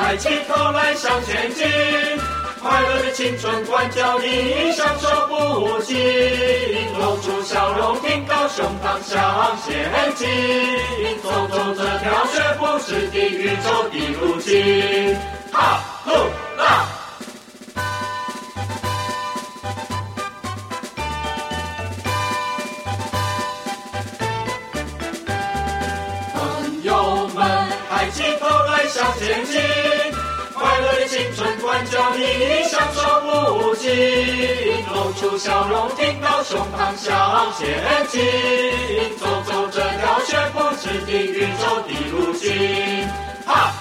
抬起头来向前进，快乐的青春关教你享受不尽，露出笑容，挺高胸膛向前进，走走这条绝不是地狱走的路径，哈呼啦！朋友们，抬起头来向前进，快乐的青春关教你享受不尽，露出笑容，挺高胸膛向前进，走走这条绝不是地狱走的路径，哈！